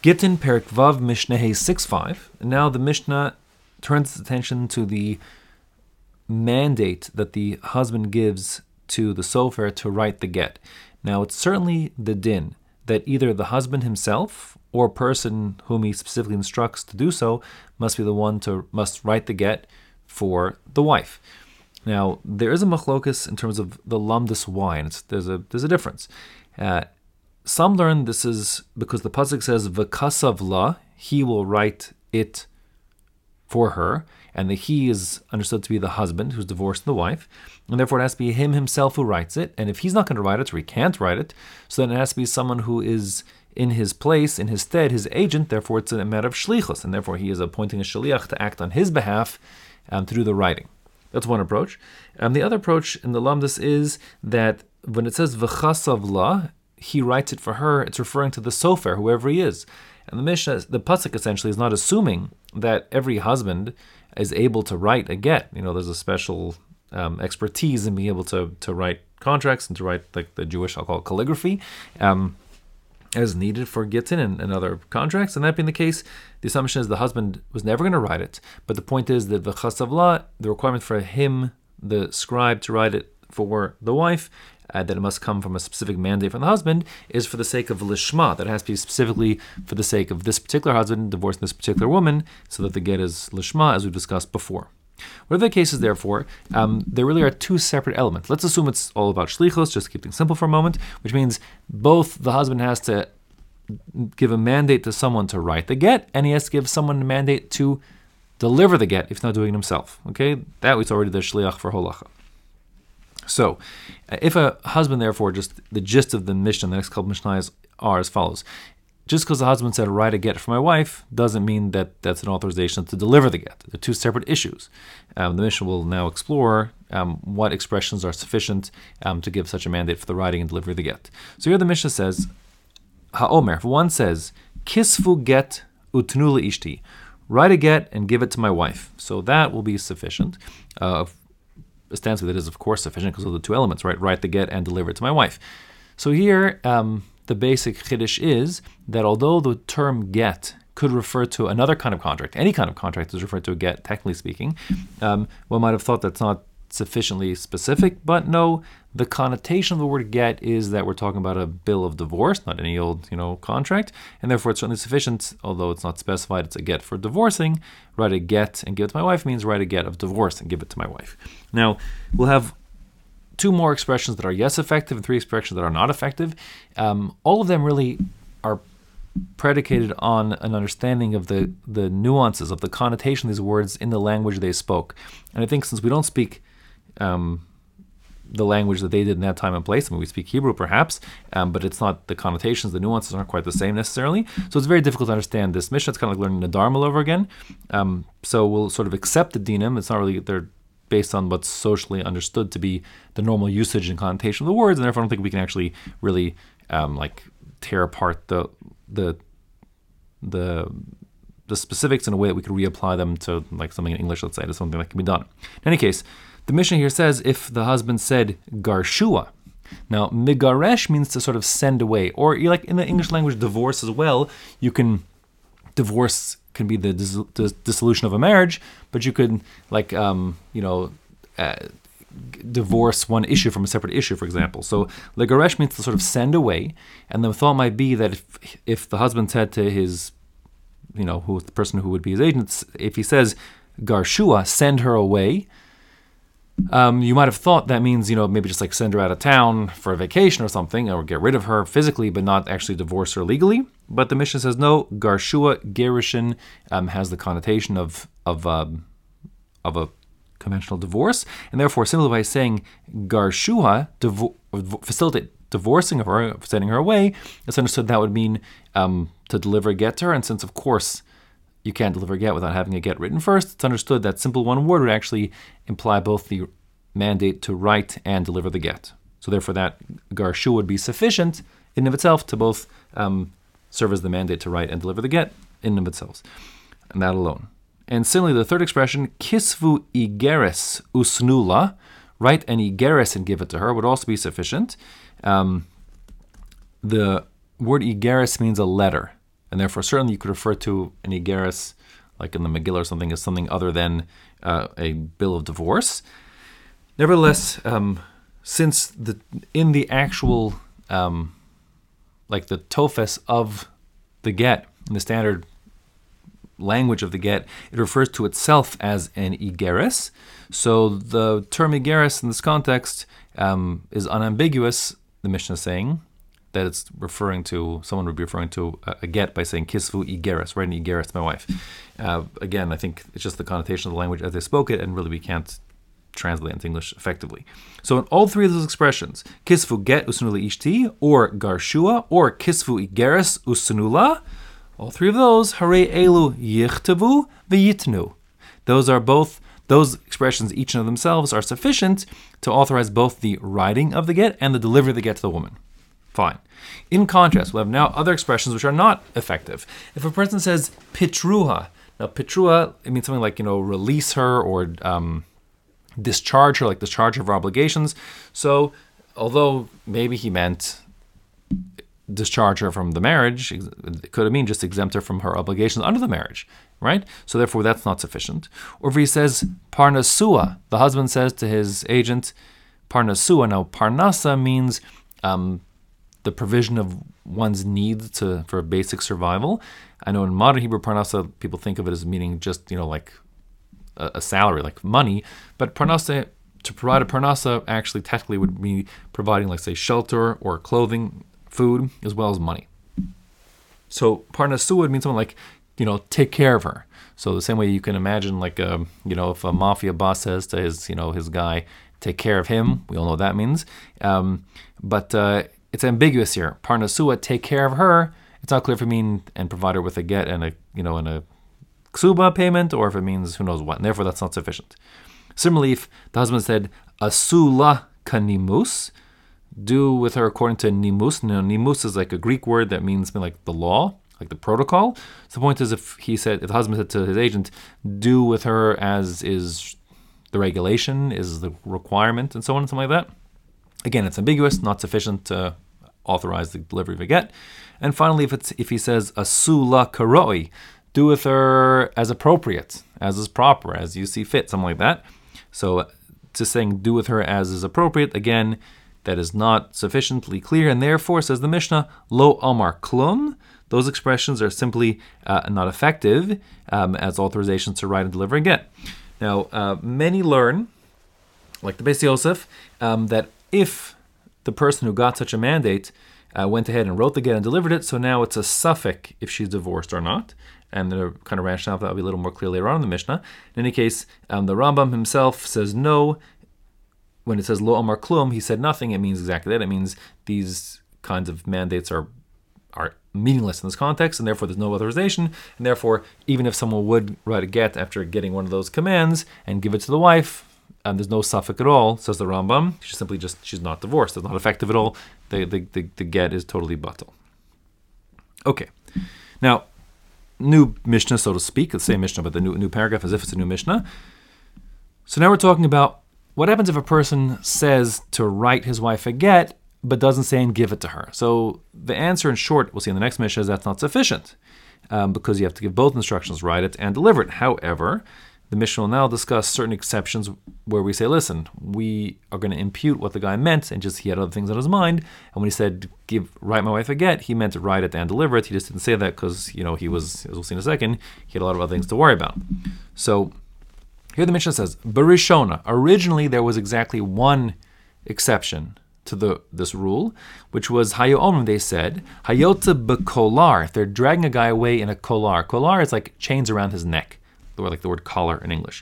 Gittin Perek Vav Mishnah 6.5. And now the Mishnah turns its attention to the mandate that the husband gives to the sofer to write the get. Now, it's certainly the din that either the husband himself or person whom he specifically instructs to do so must be the one must write the get for the wife. Now, there is a machlokus in terms of the lamdus why, and there's a difference. Some learn this is because the pasuk says v'kasav la, he will write it for her, and the he is understood to be the husband who's divorced the wife, and therefore it has to be him himself who writes it. And if he's not going to write it, or he can't write it, so then it has to be someone who is in his place, in his stead, his agent. Therefore, it's a matter of shlichus, and therefore he is appointing a shaliach to act on his behalf to do the writing. That's one approach. The other approach in the lamdus is that when it says v'chasav la, he writes it for her, it's referring to the sofer, whoever he is. And the Mishnah, the pasuk essentially is not assuming that every husband is able to write a get. There's a special expertise in being able to write contracts and to write like the Jewish, I'll call it calligraphy, as needed for gittin and other contracts. And that being the case, the assumption is the husband was never going to write it. But the point is that v'chasav la, the requirement for him, the scribe, to write it for the wife, that it must come from a specific mandate from the husband, is for the sake of lishma, that it has to be specifically for the sake of this particular husband divorcing this particular woman, so that the get is lishma, as we've discussed before. Whatever the case is, therefore, there really are two separate elements. Let's assume it's all about shlichus, just to keep things simple for a moment, which means both the husband has to give a mandate to someone to write the get, and he has to give someone a mandate to deliver the get if he's not doing it himself. Okay, that was already the shliach for holacha. So, if a husband, therefore, just the gist of the Mishnah, the next couple Mishnahs are as follows. Just because the husband said, write a get for my wife, doesn't mean that that's an authorization to deliver the get. They're two separate issues. The Mishnah will now explore what expressions are sufficient to give such a mandate for the writing and delivery of the get. So here the Mishnah says, Ha'omer, if one says, Kisvu get utnu le'ishti, write a get and give it to my wife. So that will be sufficient. Ostensibly, that is, of course, sufficient because of the two elements, right? Write the get and deliver it to my wife. So here, the basic chiddush is that although the term get could refer to another kind of contract, any kind of contract is referred to a get, technically speaking, one might have thought that's not sufficiently specific, but no, the connotation of the word get is that we're talking about a bill of divorce, not any old, contract, and therefore it's certainly sufficient, although it's not specified, it's a get for divorcing. Write a get and give it to my wife means write a get of divorce and give it to my wife. Now, we'll have two more expressions that are yes effective and three expressions that are not effective. All of them really are predicated on an understanding of the nuances of the connotation of these words in the language they spoke. And I think since we don't speak the language that they did in that time and place, we speak Hebrew perhaps, but it's not the connotations, the nuances aren't quite the same necessarily. So it's very difficult to understand this Mishnah. It's kind of like learning the Dharma all over again. So we'll sort of accept the dinim. It's not really, they're based on what's socially understood to be the normal usage and connotation of the words, and therefore I don't think we can actually really tear apart the specifics in a way that we could reapply them to like something in English, let's say, to something that can be done. In any case, the Mishnah here says if the husband said garshua. Now, migaresh means to sort of send away, or like in the English language, divorce as well. You can divorce can be the dissolution of a marriage, but you could divorce one issue from a separate issue, for example. So legaresh means to sort of send away, and the thought might be that if the husband said to his, who the person who would be his agent, if he says garshua, send her away, you might have thought that means, maybe just like send her out of town for a vacation or something, or get rid of her physically, but not actually divorce her legally. But the Mishnah says no, garshua, gerushin, has the connotation of a conventional divorce, and therefore simply by saying garshua, facilitate divorcing of her, sending her away, it's understood that would mean to deliver a get to her. And since of course you can't deliver a get without having a get written first, it's understood that simple one word would actually imply both the mandate to write and deliver the get. So therefore that garshua would be sufficient in and of itself to both serve as the mandate to write and deliver the get in and of itself, and that alone. And similarly, the third expression, kisvu igeres usnula, write an igeres and give it to her, would also be sufficient. The word igeres means a letter. and therefore certainly you could refer to an igeris, like in the Megillah or something, as something other than a bill of divorce. Nevertheless, since in the actual like the tofes of the get, in the standard language of the get, it refers to itself as an igeris. So the term igeris in this context is unambiguous. The Mishnah is saying that it's referring to, someone would be referring to a get by saying kisvu igeris, write an igeris to my wife. Again, I think it's just the connotation of the language as they spoke it, and really we can't translate into English effectively. So in all three of those expressions, kisvu get usunula ishti, or garshua, or kisvu igeris usunula, all three of those, hare elu yichtavu v'yitnu. Those expressions, each of themselves, are sufficient to authorize both the writing of the get and the delivery of the get to the woman. Fine. In contrast, we'll have now other expressions which are not effective. If a person says pitruha, now pitruha, it means something like, release her or discharge her, like discharge of her obligations. So, although maybe he meant discharge her from the marriage, it could have mean just exempt her from her obligations under the marriage, right? So therefore that's not sufficient. Or if he says parnasua, the husband says to his agent parnasua. Now parnasa means the provision of one's needs for basic survival. I know in modern Hebrew parnasa, people think of it as meaning just, like a salary, like money, but parnasa, to provide a parnasa actually technically would be providing, like, say, shelter or clothing, food, as well as money. So parnasu would mean something like, take care of her. So the same way you can imagine, like, if a mafia boss says to his guy, take care of him, we all know what that means. But it's ambiguous here. Parnasua, take care of her. It's not clear if it means and provide her with a get and a ksuba payment, or if it means who knows what. And therefore that's not sufficient. Similarly, if the husband said asula kanimus, do with her according to nimus. Now, nimus is like a Greek word that means something like the law, like the protocol. So the point is, if the husband said to his agent, do with her as is the regulation, is the requirement, and so on and something like that. Again, it's ambiguous, not sufficient to authorize the delivery of a get. And finally, if he says asula karoi, do with her as appropriate, as is proper, as you see fit, something like that. So just saying do with her as is appropriate, again, that is not sufficiently clear, and therefore, says the Mishnah, lo amar klum, those expressions are simply not effective as authorizations to write and deliver a get. Now, many learn, like the Beis Yosef, that if the person who got such a mandate went ahead and wrote the get and delivered it, so now it's a suffix if she's divorced or not. And the kind of rationale for that will be a little more clear later on in the Mishnah. In any case, the Rambam himself says no. When it says lo amar klum, he said nothing. It means exactly that. It means these kinds of mandates are meaningless in this context, and therefore there's no authorization. And therefore, even if someone would write a get after getting one of those commands and give it to the wife, there's no suffix at all, says the Rambam. She's not divorced. It's not effective at all. The get is totally batal. Okay. Now, new Mishnah, so to speak, the same Mishnah, but the new paragraph as if it's a new Mishnah. So now we're talking about what happens if a person says to write his wife a get, but doesn't say and give it to her. So the answer, in short, we'll see in the next Mishnah, is that's not sufficient, because you have to give both instructions, write it and deliver it. However, the Mishnah will now discuss certain exceptions where we say, listen, we are going to impute what the guy meant, and just he had other things on his mind. And when he said, write my wife a get, he meant to write it and deliver it. He just didn't say that because, he was, as we'll see in a second, he had a lot of other things to worry about. So here the Mishnah says, Barishona, originally there was exactly one exception to this rule, which was Hayo they said, Hayota bekolar, if they're dragging a guy away in a kolar. Kolar is like chains around his neck, or like the word collar in English.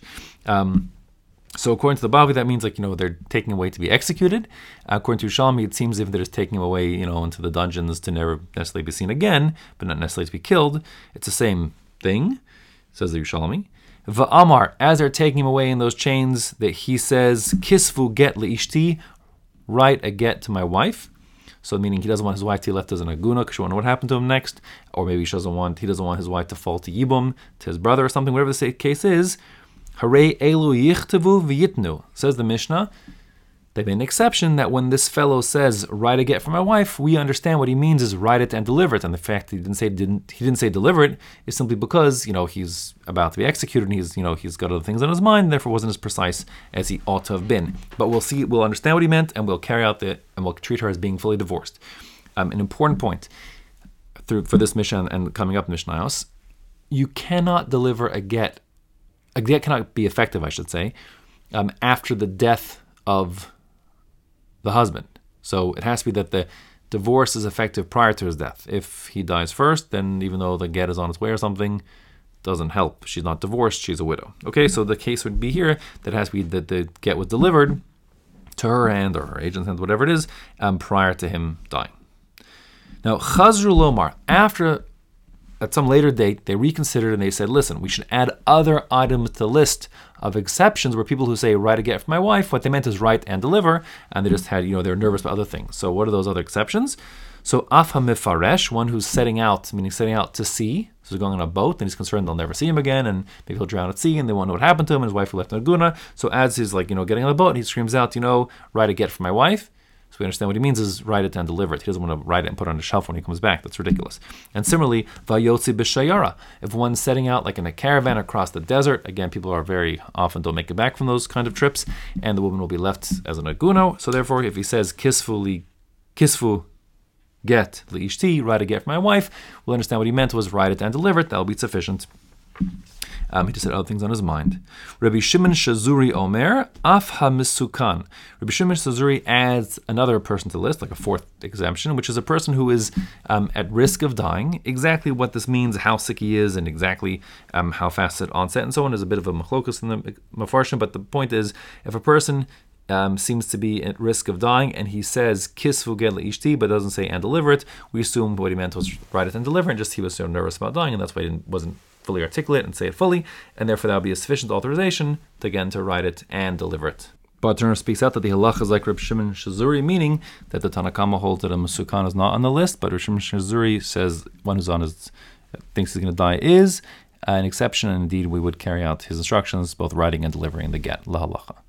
So according to the Bavi, that means they're taking him away to be executed. According to Yerushalmi, it seems as if they're just taking him away, into the dungeons to never necessarily be seen again, but not necessarily to be killed. It's the same thing, says the Yerushalmi. Va'amar, as they're taking him away in those chains, that he says, Kisvu get li'ishti, write a get to my wife. So meaning he doesn't want his wife to be left as an aguna because she won't know what happened to him next, or maybe he doesn't want his wife to fall to Yibum, to his brother or something, whatever the case is. Hare elu yichtavu v'yitnu, says the Mishnah. They made an exception that when this fellow says, write a get for my wife, we understand what he means is write it and deliver it. And the fact he didn't say deliver it is simply because, he's about to be executed and he's got other things on his mind, and therefore wasn't as precise as he ought to have been. But we'll understand what he meant, and we'll carry out and we'll treat her as being fully divorced. An important point for this Mishnah and coming up Mishnayos, you cannot deliver a get. A get cannot be effective, I should say, after the death of the husband. So it has to be that the divorce is effective prior to his death. If he dies first, then even though the get is on its way or something, doesn't help. She's not divorced, she's a widow. Okay, so the case would be here that it has to be that the get was delivered to her hand or her agent's hand, whatever it is, prior to him dying. Now, Chazru Lomar, at some later date, they reconsidered and they said, listen, we should add other items to the list of exceptions where people who say, write a get for my wife, what they meant is write and deliver, and they just had, they're nervous about other things. So what are those other exceptions? So Af HaMifaresh, one who's setting out to sea, so he's going on a boat, and he's concerned they'll never see him again, and maybe he'll drown at sea, and they won't know what happened to him, and his wife who left in a guna. So as he's getting on the boat, he screams out, write a get for my wife. So we understand what he means is write it and deliver it. He doesn't want to write it and put it on the shelf when he comes back. That's ridiculous. And similarly, Vayotzi b'shayara. If one's setting out like in a caravan across the desert, again, people are very often don't make it back from those kind of trips, and the woman will be left as an aguno. So therefore, if he says kisfu get li'ishti, write a get for my wife, we'll understand what he meant was write it and deliver it. That'll be sufficient. He just had other things on his mind. Rabbi Shimon Shazuri Omer, Af HaMisukan. Rabbi Shimon Shazuri adds another person to the list, like a fourth exemption, which is a person who is at risk of dying. Exactly what this means, how sick he is, and exactly how fast it onset, and so on, is a bit of a machlokus in the Mefarshim. But the point is, if a person seems to be at risk of dying, and he says kisvu get leishti, but doesn't say and deliver it, we assume what he meant was write it and deliver it, and just he was so nervous about dying, and that's why he wasn't fully articulate and say it fully, and therefore that would be a sufficient authorization to write it and deliver it. But Turner speaks out that the halacha is like Reb Shimon Shazuri, meaning that the Tanakama holds that a Masukan is not on the list, but Reb Shimon Shazuri says one who's thinks he's going to die is an exception, and indeed we would carry out his instructions, both writing and delivering the get. La halacha.